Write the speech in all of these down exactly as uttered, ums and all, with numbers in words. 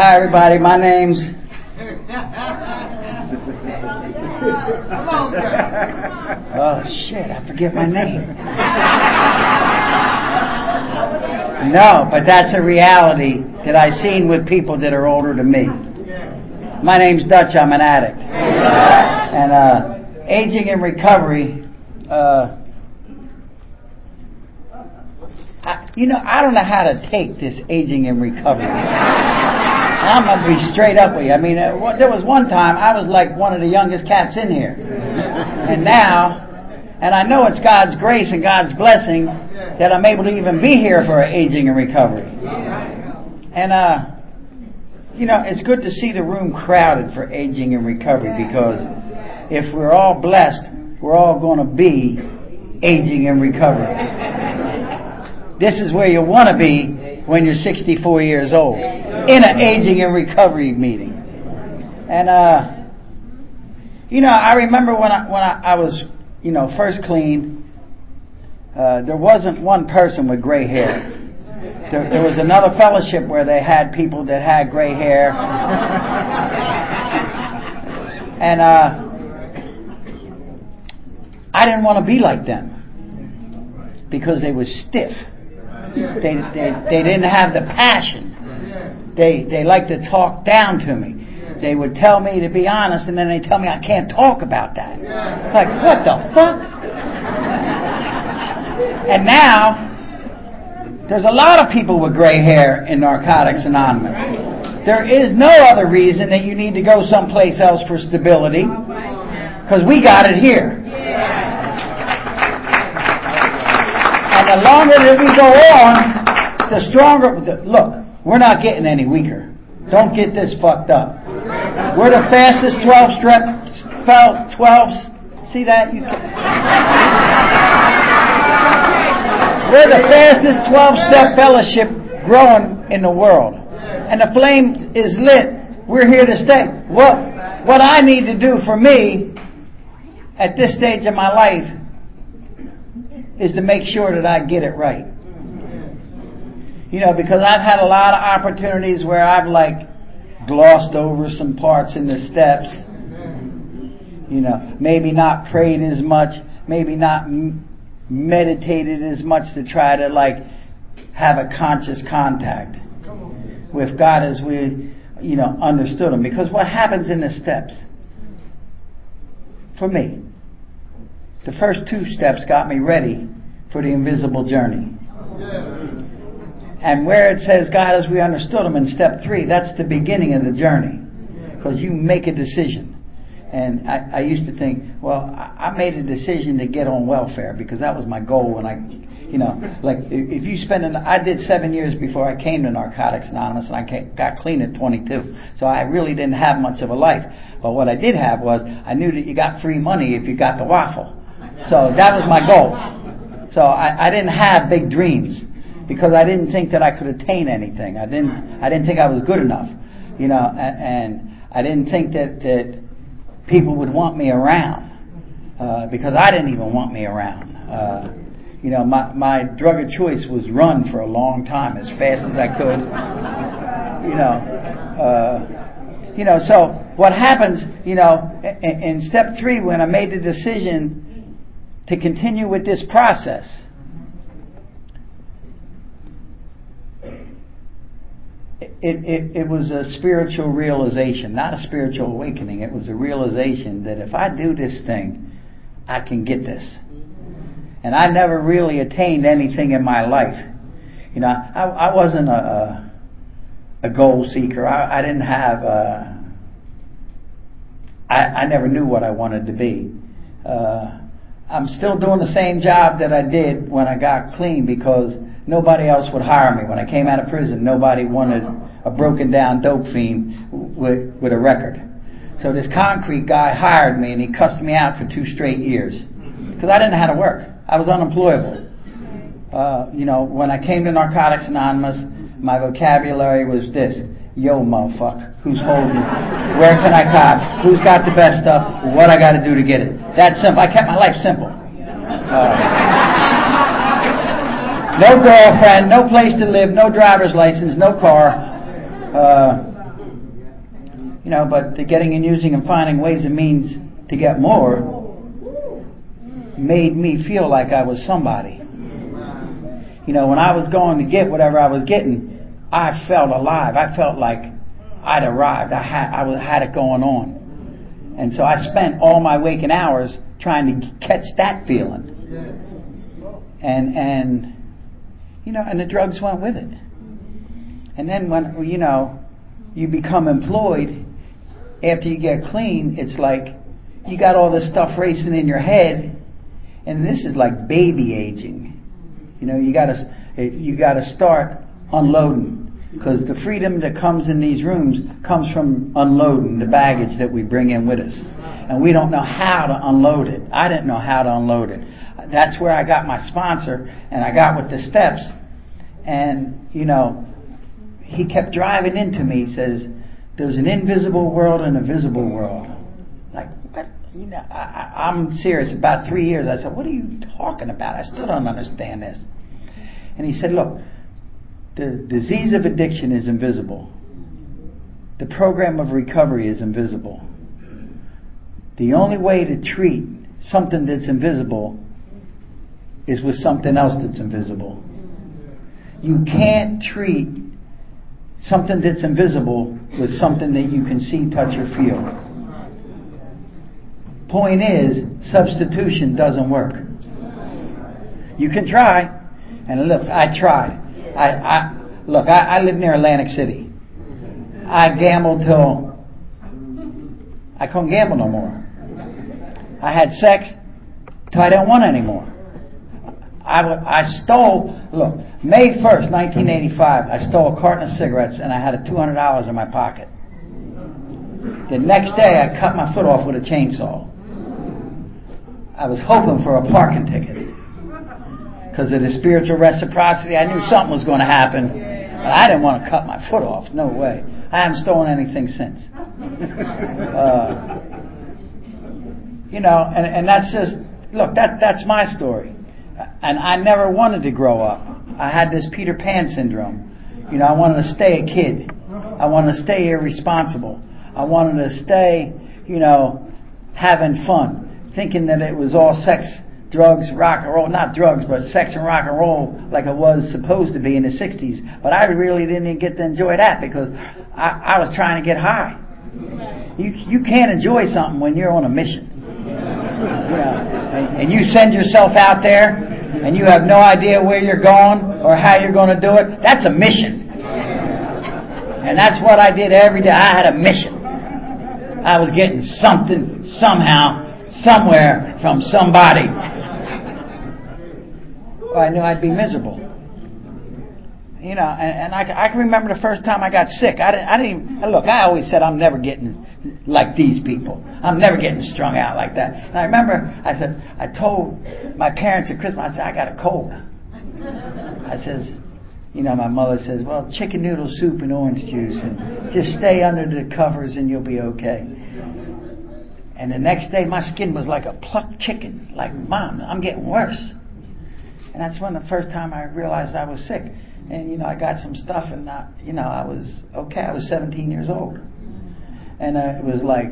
hi everybody, my name's... Oh shit, I forget my name. No, but that's a reality that I've seen with people that are older than me. My name's Dutch, I'm an addict. And uh, aging and recovery, uh, I, you know, I don't know how to take this aging and recovery. I'm going to be straight up with you. I mean, uh, what, there was one time I was like one of the youngest cats in here. And now, and I know it's God's grace and God's blessing that I'm able to even be here for aging and recovery. And, uh, you know, it's good to see the room crowded for aging and recovery, because if we're all blessed, we're all going to be aging and recovery. This is where you want to be when you're sixty-four years old, in an aging and recovery meeting. And, uh, you know, I remember when I, when I, I was, you know, first clean, uh, there wasn't one person with gray hair. There, there was another fellowship where they had people that had gray hair. And uh, I didn't want to be like them, because they were stiff. They, they, they didn't have the passion. They, they liked to talk down to me. They would tell me to be honest, and then they tell me I can't talk about that. Like, what the fuck? And now, there's a lot of people with gray hair in Narcotics Anonymous. There is no other reason that you need to go someplace else for stability, because we got it here. And the longer that we go on, the stronger... The, look, we're not getting any weaker. Don't get this fucked up. We're the fastest twelve-step... twelves... See that? You can, we're the fastest twelve-step fellowship growing in the world. And the flame is lit. We're here to stay. What, what I need to do for me at this stage of my life is to make sure that I get it right. You know, because I've had a lot of opportunities where I've like glossed over some parts in the steps. You know, maybe not prayed as much, maybe not m- meditated as much to try to like have a conscious contact with God as we, you know, understood Him. Because what happens in the steps, for me, the first two steps got me ready for the invisible journey. And where it says God as we understood Him in step three, that's the beginning of the journey. Because you make a decision. And I, I used to think, well, I, I made a decision to get on welfare because that was my goal. And I, you know, like if you spend, an, I did seven years before I came to Narcotics Anonymous, and I came, got clean at twenty-two. So I really didn't have much of a life. But what I did have was, I knew that you got free money if you got the waffle. So that was my goal. So I, I didn't have big dreams because I didn't think that I could attain anything. I didn't, I didn't think I was good enough, you know, and, and I didn't think that, that people would want me around, uh, because I didn't even want me around. Uh, you know, my, my drug of choice was run for a long time, as fast as I could. You know, uh, you know. So what happens? You know, in, in step three, when I made the decision to continue with this process, It, it, it was a spiritual realization, not a spiritual awakening. It was a realization that if I do this thing, I can get this. And I never really attained anything in my life. You know, I, I wasn't a, a goal seeker. I, I didn't have a, I, I never knew what I wanted to be. Uh, I'm still doing the same job that I did when I got clean, because nobody else would hire me. When I came out of prison, nobody wanted a broken down dope fiend with, with a record. So this concrete guy hired me, and he cussed me out for two straight years because I didn't know how to work. I was unemployable. Uh, you know, when I came to Narcotics Anonymous, my vocabulary was this: yo, motherfucker, who's holding it? Where can I cop? Who's got the best stuff? What I got to do to get it? That's simple. I kept my life simple. Uh, no girlfriend, no place to live, no driver's license, no car. Uh, You know, but the getting and using and finding ways and means to get more made me feel like I was somebody. You know, when I was going to get whatever I was getting, I felt alive. I felt like I'd arrived. I had I was, had it going on. And so I spent all my waking hours trying to catch that feeling. And, and you know, and the drugs went with it. And then when, you know, you become employed, after you get clean, it's like you got all this stuff racing in your head. And this is like baby aging. You know, you gotta you gotta start unloading, because the freedom that comes in these rooms comes from unloading the baggage that we bring in with us, and we don't know how to unload it. I didn't know how to unload it. That's where I got my sponsor, and I got with the steps, and you know, he kept driving into me. He says, "There's an invisible world and a visible world." Like, what? You know, I, I'm serious. About three years, I said, "What are you talking about? I still don't understand this." And he said, "Look, the disease of addiction is invisible. The program of recovery is invisible. The only way to treat something that's invisible is with something else that's invisible. You can't treat something that's invisible with something that you can see, touch, or feel. Point is, substitution doesn't work. You can try, and look, I tried. I, I look, I, I live near Atlantic City. I gambled till I couldn't gamble no more. I had sex till I didn't want anymore. I, I stole, look, May first, nineteen eighty-five, I stole a carton of cigarettes and I had two hundred dollars in my pocket. The next day I cut my foot off with a chainsaw. I was hoping for a parking ticket. Because of the spiritual reciprocity, I knew something was going to happen. But I didn't want to cut my foot off. No way. I haven't stolen anything since. uh, you know, and, and that's just, look, that that's my story. And I never wanted to grow up. I had this Peter Pan syndrome. You know, I wanted to stay a kid. I wanted to stay irresponsible. I wanted to stay, you know, having fun. Thinking that it was all sex, drugs, rock and roll. Not drugs, but sex and rock and roll like it was supposed to be in the sixties. But I really didn't even get to enjoy that because I, I was trying to get high. You you can't enjoy something when you're on a mission. You know, and, and you send yourself out there and you have no idea where you're going or how you're going to do it. That's a mission. And that's what I did every day. I had a mission. I was getting something, somehow, somewhere from somebody. Well, I knew I'd be miserable. You know, and, and I, I can remember the first time I got sick. I didn't, I didn't even, look, I always said I'm never getting like these people. I'm never getting strung out like that. And I remember, I said, I told my parents at Christmas, I said, I got a cold. I says, you know, my mother says, well, chicken noodle soup and orange juice and just stay under the covers and you'll be okay. And the next day my skin was like a plucked chicken. Like, Mom, I'm getting worse. And that's when the first time I realized I was sick. And, you know, I got some stuff and, I, you know, I was okay. I was seventeen years old. And uh, it was like,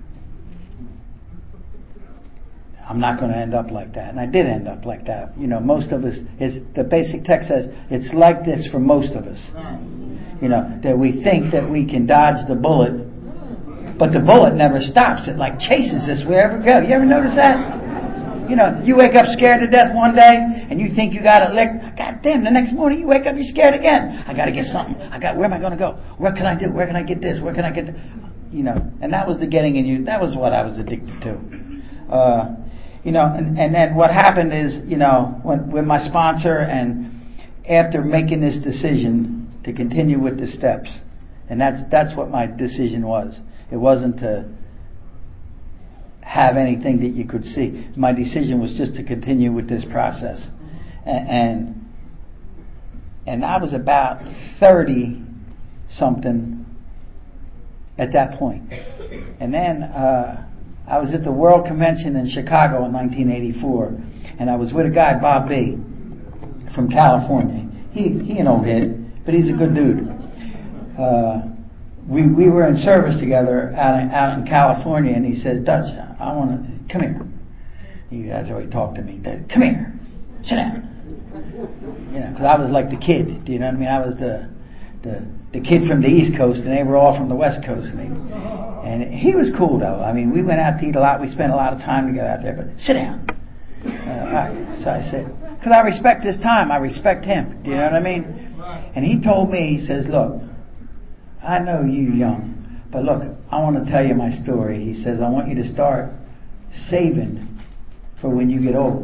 I'm not going to end up like that. And I did end up like that. You know, most of us, is the basic text says, it's like this for most of us. You know, that we think that we can dodge the bullet, but the bullet never stops. It like chases us wherever it goes. You ever notice that? You know, you wake up scared to death one day and you think you got it licked. God damn, the next morning you wake up, you're scared again. I got to get something. I got, where am I going to go? What can I do? Where can I get this? Where can I get that? You know, and that was the getting in you. That was what I was addicted to. Uh, you know, and, and then what happened is, you know, when, with my sponsor and after making this decision to continue with the steps, and that's, that's what my decision was. It wasn't to have anything that you could see. My decision was just to continue with this process. And and I was about thirty something at that point. And then uh, I was at the World Convention in Chicago in nineteen eighty-four, and I was with a guy, Bob B, from California. He he an old head, but he's a good dude. Uh, we we were in service together out in, out in California, and he said, Dutch, I want to come here. He, that's how he talked to me. Come here, sit down. You know, because I was like the kid. Do you know what I mean? I was the the the kid from the East Coast, and they were all from the West Coast. And he, and he was cool though. I mean, we went out to eat a lot. We spent a lot of time together out there. But sit down. Uh, all right. So I said, because I respect his time. I respect him. Do you know what I mean? And he told me, he says, look, I know you young, but look, I want to tell you my story. He says, I want you to start saving for when you get old.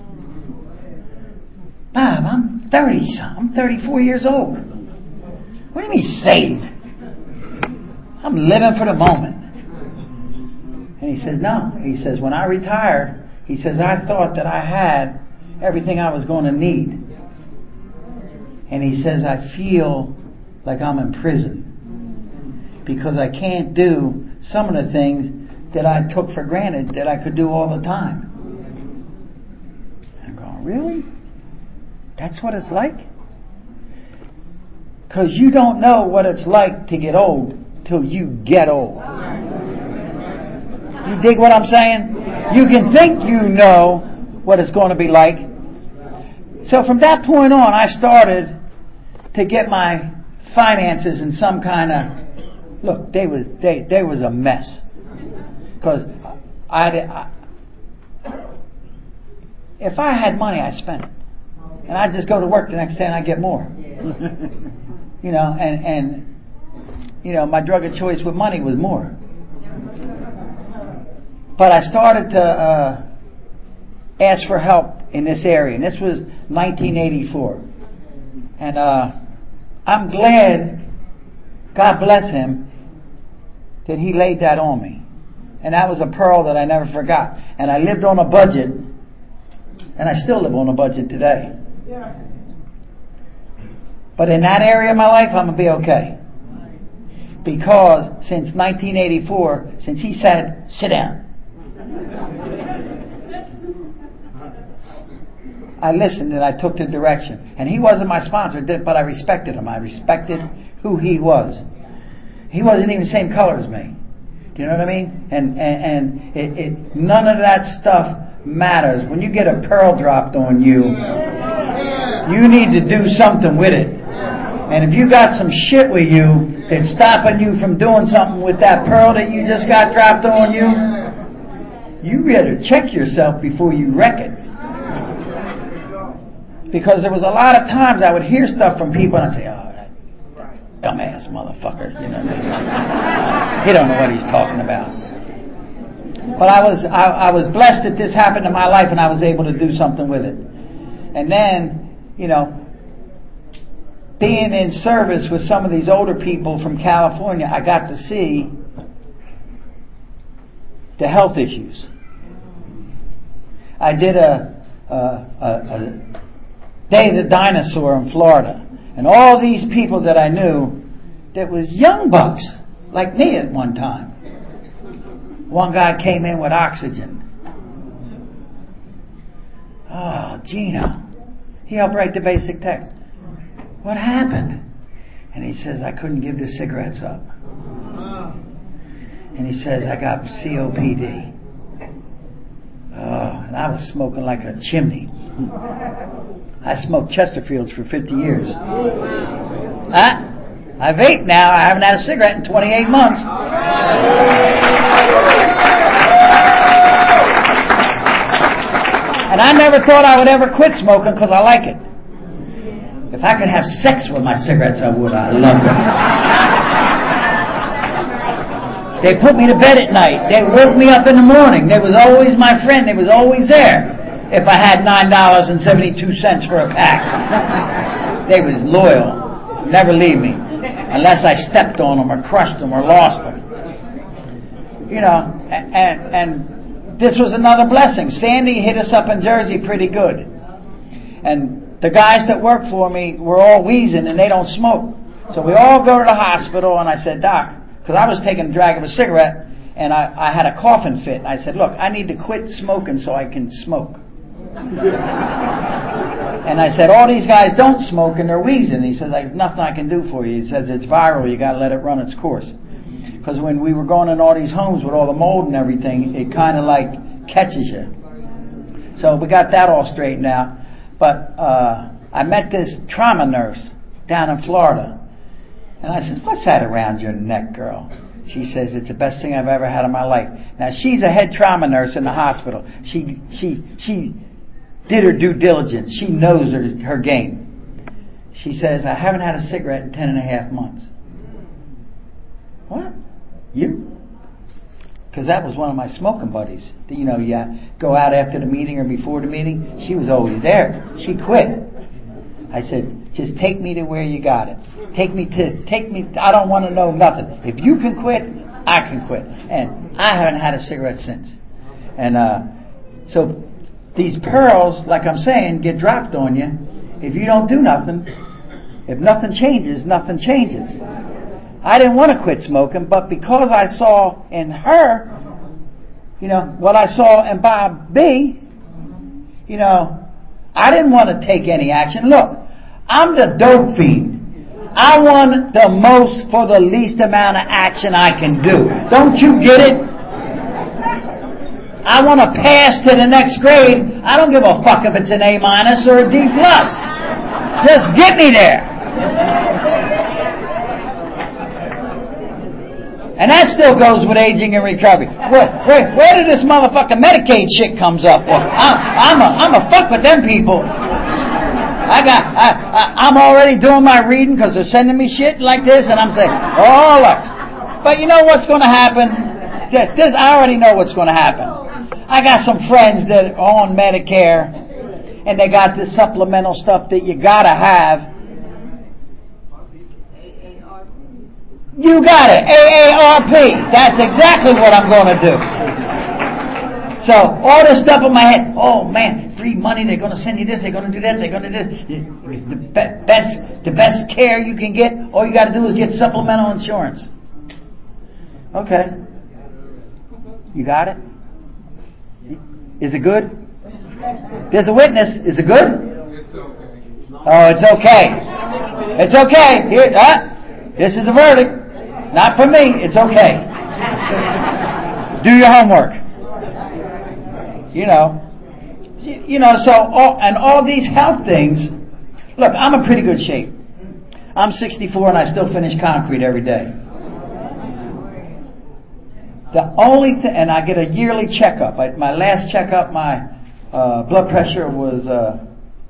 Bob, I'm thirty something. I'm thirty-four years old. What do you mean saved? I'm living for the moment. And he says, no. He says, when I retired, he says, I thought that I had everything I was going to need. And he says, I feel like I'm in prison because I can't do some of the things that I took for granted that I could do all the time. I'm going, really? That's what it's like? Because you don't know what it's like to get old till you get old. You dig what I'm saying? You can think you know what it's going to be like. So from that point on, I started to get my finances in some kind of... Look, they was they they was a mess. Because I, I, if I had money, I'd spend it. And I'd just go to work the next day and I'd get more. You know, and, and, you know, my drug of choice with money was more. But I started to uh, ask for help in this area. And this was nineteen eighty-four. And uh, I'm glad, God bless him, that he laid that on me. And that was a pearl that I never forgot. And I lived on a budget. And I still live on a budget today. Yeah. But in that area of my life, I'm going to be okay. Because since nineteen eighty-four, since he said, sit down, I listened and I took the direction. And he wasn't my sponsor, but I respected him. I respected who he was. He wasn't even the same color as me. Do you know what I mean? And and, and it, it, none of that stuff matters. When you get a pearl dropped on you, you need to do something with it. And if you got some shit with you that's stopping you from doing something with that pearl that you just got dropped on you, you better check yourself before you wreck it. Because there was a lot of times I would hear stuff from people and I'd say, oh, that dumbass motherfucker, you know what I mean? He don't know what he's talking about. But I was I, I was blessed that this happened in my life and I was able to do something with it. And then, you know, being in service with some of these older people from California, I got to see the health issues. I did a, a, a, a Day of the Dinosaur in Florida. And all these people that I knew that was young bucks, like me at one time. One guy came in with oxygen. Oh, Gino. He helped write the basic text. What happened? And he says, I couldn't give the cigarettes up. And he says, I got C O P D. Oh, and I was smoking like a chimney. I smoked Chesterfields for fifty years. Huh? I vape now. I haven't had a cigarette in twenty-eight months. And I never thought I would ever quit smoking because I like it. If I could have sex with my cigarettes, I would. I love them. They put me to bed at night. They woke me up in the morning. They was always my friend. They was always there. If I had nine dollars and seventy-two cents for a pack. They was loyal. Never leave me. Unless I stepped on them or crushed them or lost them. You know, and, and this was another blessing. Sandy hit us up in Jersey pretty good. And the guys that work for me were all wheezing and they don't smoke. So we all go to the hospital and I said, Doc, because I was taking a drag of a cigarette and I, I had a coughing fit. And I said, look, I need to quit smoking so I can smoke. And I said, all these guys don't smoke and they're wheezing. He says, there's nothing I can do for you. He says, it's viral. You got to let it run its course. Because when we were going in all these homes with all the mold and everything, it kind of like catches you. So we got that all straightened out. But uh, I met this trauma nurse down in Florida. And I said, what's that around your neck, girl? She says, it's the best thing I've ever had in my life. Now, she's a head trauma nurse in the hospital. She she she did her due diligence. She knows her, her game. She says, I haven't had a cigarette in ten and a half months. What? You? Because that was one of my smoking buddies. You know, you go out after the meeting or before the meeting. She was always there. She quit. I said, just take me to where you got it. Take me to, take me, I don't want to know nothing. If you can quit, I can quit. And I haven't had a cigarette since. And uh, so these pearls, like I'm saying, get dropped on you. If you don't do nothing, if nothing changes, nothing changes. I didn't want to quit smoking, but because I saw in her, you know, what I saw in Bob B, you know, I didn't want to take any action. Look, I'm the dope fiend. I want the most for the least amount of action I can do. Don't you get it? I want to pass to the next grade. I don't give a fuck if it's an A minus or a D plus. Just get me there. And that still goes with aging and recovery. Where, where, where did this motherfucking Medicaid shit comes up? Well, I, I'm a, I'm a fuck with them people. I got, I, I, I'm already doing my reading because they're sending me shit like this, and I'm saying, oh look. But you know what's going to happen? This, I already know what's going to happen. I got some friends that are on Medicare, and they got this supplemental stuff that you gotta have. You got it. A A R P. That's exactly what I'm going to do. So, all this stuff in my head. Oh, man. Free money. They're going to send you this. They're going to do that. They're going to do this. The best, the best care you can get, all you got to do is get supplemental insurance. Okay. You got it? Is it good? There's a witness. Is it good? Oh, it's okay. It's okay. Here, huh? This is the verdict. Not for me, it's okay. Do your homework. You know. You know, so, all, and all these health things, look, I'm in pretty good shape. I'm sixty-four and I still finish concrete every day. The only thing, and I get a yearly checkup. I, my last checkup, my uh, blood pressure was, uh,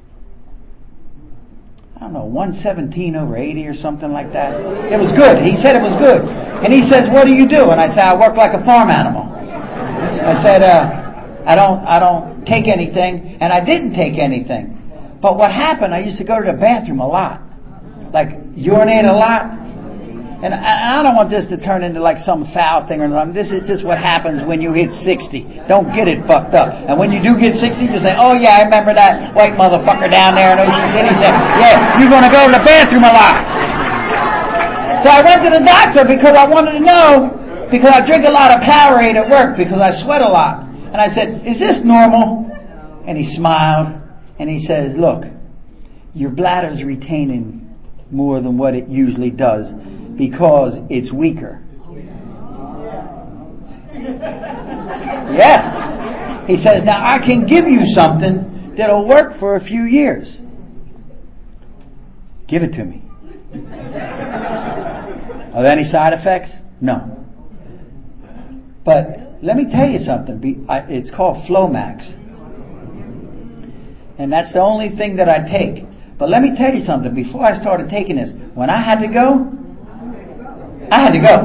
I don't know, one seventeen over eighty or something like that. It was good. He said it was good. And he says, what do you do? And I said, I work like a farm animal. I said, uh, I don't, I don't take anything. And I didn't take anything. But what happened, I used to go to the bathroom a lot. Like, urinate a lot. And I, I don't want this to turn into like some foul thing or something. This is just what happens when you hit sixty. Don't get it fucked up. And when you do get sixty, you say, oh yeah, I remember that white motherfucker down there in Ocean City said, yeah, you're going to go to the bathroom a lot. So I went to the doctor because I wanted to know, because I drink a lot of Powerade at work because I sweat a lot. And I said, is this normal? And he smiled and he says, look, your bladder's retaining more than what it usually does, because it's weaker. Yeah. He says, now I can give you something that'll work for a few years. Give it to me. Are there any side effects? No. But let me tell you something. It's called Flomax. And that's the only thing that I take. But let me tell you something. Before I started taking this, when I had to go, I had to go.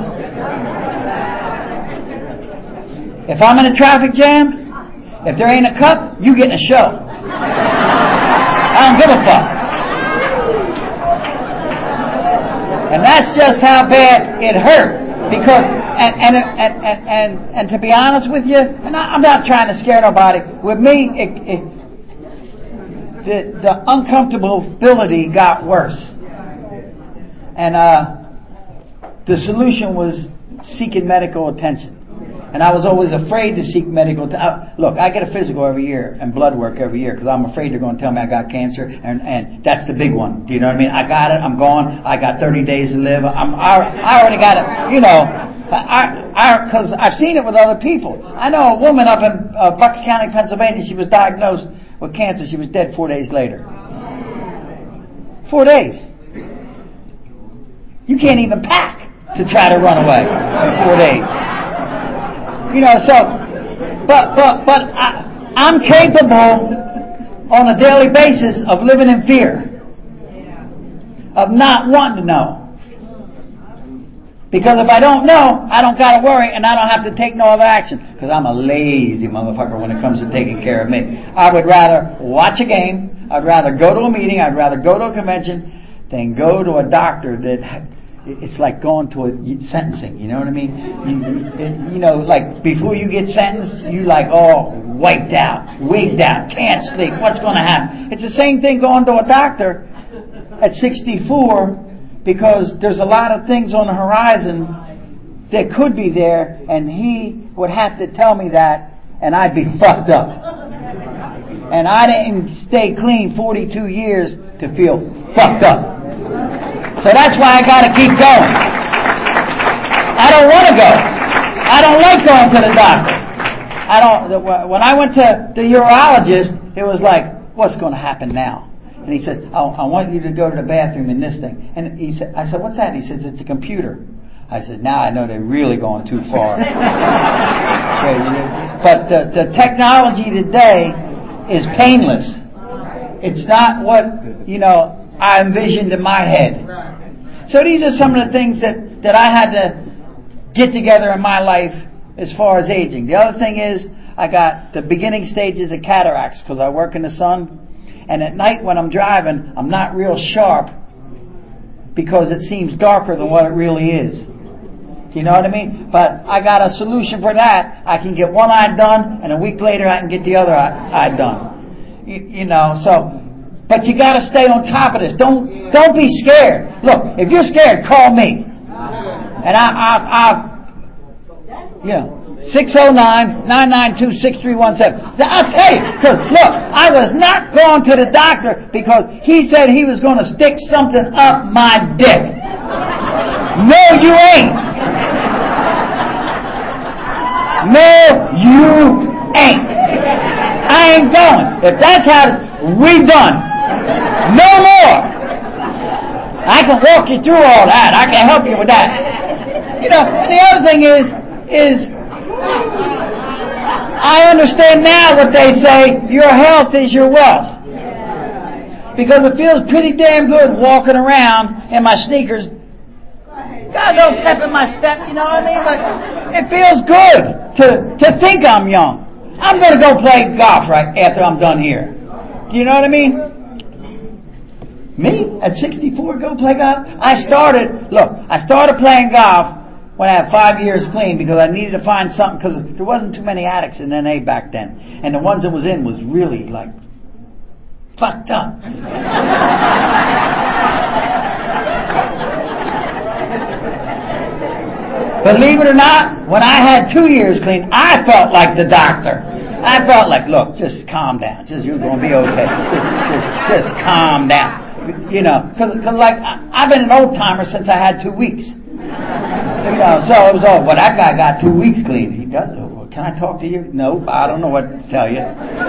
If I'm in a traffic jam, if there ain't a cup, you getting a show. I don't give a fuck. And that's just how bad it hurt. Because, and and and and, and, and to be honest with you, and I, I'm not trying to scare nobody. With me, it, it, the the uncomfortability got worse. And uh. The solution was seeking medical attention. And I was always afraid to seek medical. T- I, look, I get a physical every year and blood work every year because I'm afraid they're going to tell me I got cancer, and and that's the big one. Do you know what I mean? I got it. I'm gone. I got thirty days to live. I'm I, I already got it. You know, I I because I've seen it with other people. I know a woman up in uh, Bucks County, Pennsylvania. She was diagnosed with cancer. She was dead four days later. Four days. You can't even pack to try to run away in four days. You know, so, but, but, but I, I'm capable on a daily basis of living in fear. Of not wanting to know. Because if I don't know, I don't gotta worry and I don't have to take no other action. Because I'm a lazy motherfucker when it comes to taking care of me. I would rather watch a game, I'd rather go to a meeting, I'd rather go to a convention than go to a doctor that... It's like going to a sentencing, you know what I mean? You, it, you know, like before you get sentenced, you like all wiped out, wigged out, can't sleep. What's going to happen? It's the same thing going to a doctor at sixty-four because there's a lot of things on the horizon that could be there, and he would have to tell me that, and I'd be fucked up. And I didn't stay clean forty-two years to feel fucked up. So that's why I got to keep going. I don't want to go. I don't like going to the doctor. I don't. When I went to the urologist, it was like, "What's going to happen now?" And he said, oh, "I want you to go to the bathroom in this thing." And he said, "I said, what's that?" And he says, "It's a computer." I said, "Now I know they're really going too far." But the, the technology today is painless. It's not what you know I envisioned in my head. So these are some of the things that, that I had to get together in my life as far as aging. The other thing is I got the beginning stages of cataracts because I work in the sun. And at night when I'm driving, I'm not real sharp because it seems darker than what it really is. Do you know what I mean? But I got a solution for that. I can get one eye done, and a week later I can get the other eye, eye done. You, you know, so... But you got to stay on top of this. Don't don't be scared. Look, if you're scared, call me, and I I I you know six oh nine, nine nine two, six three one seven. I'll tell you, because look, I was not going to the doctor because he said he was going to stick something up my dick. No, you ain't. No, you ain't. I ain't going. If that's how we done. No more. I can walk you through all that. I can help you with that. You know, and the other thing is, is I understand now what they say, your health is your wealth. Because it feels pretty damn good walking around in my sneakers. God, don't pep in my step, you know what I mean? But it feels good to, to think I'm young. I'm going to go play golf right after I'm done here. Do you know what I mean? Me, at sixty-four, go play golf? I started, look, I started playing golf when I had five years clean because I needed to find something, because there wasn't too many addicts in N A back then. And the ones that was in was really, like, fucked up. Believe it or not, when I had two years clean, I felt like the doctor. I felt like, look, just calm down. Just, you're going to be okay. Just, just, just calm down. You know, because like, I, I've been an old timer since I had two weeks. You know, so it was all, well, that guy got two weeks clean. He does. Well, can I talk to you? No, I don't know what to tell you.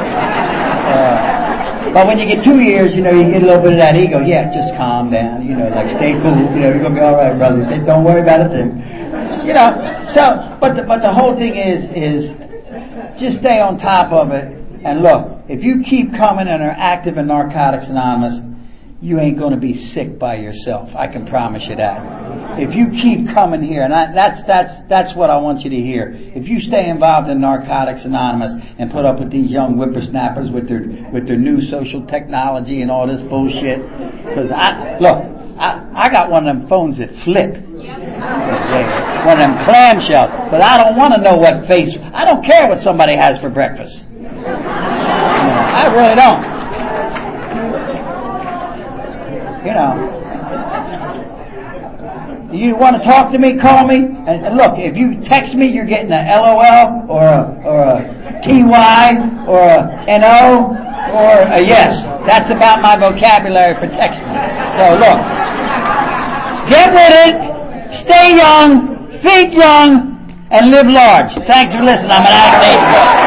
Uh, but when you get two years, you know, you get a little bit of that ego. Yeah, just calm down. You know, like, stay cool. You know, you're going to be all right, brother. Don't worry about it then. You know, so, but the, but the whole thing is, is, just stay on top of it. And look, if you keep coming and are active in Narcotics Anonymous, you ain't going to be sick by yourself. I can promise you that. If you keep coming here, and I, that's that's that's what I want you to hear. If you stay involved in Narcotics Anonymous and put up with these young whippersnappers with their with their new social technology and all this bullshit, because I look, I, I got one of them phones that flip. One of them clamshells. But I don't want to know what face... I don't care what somebody has for breakfast. You know, I really don't. You know. You want to talk to me, call me. And look, if you text me, you're getting a LOL or a, or a T Y or a N O or a yes. That's about my vocabulary for texting. So look, get with it, stay young, think young, and live large. Thanks for listening. I'm an out of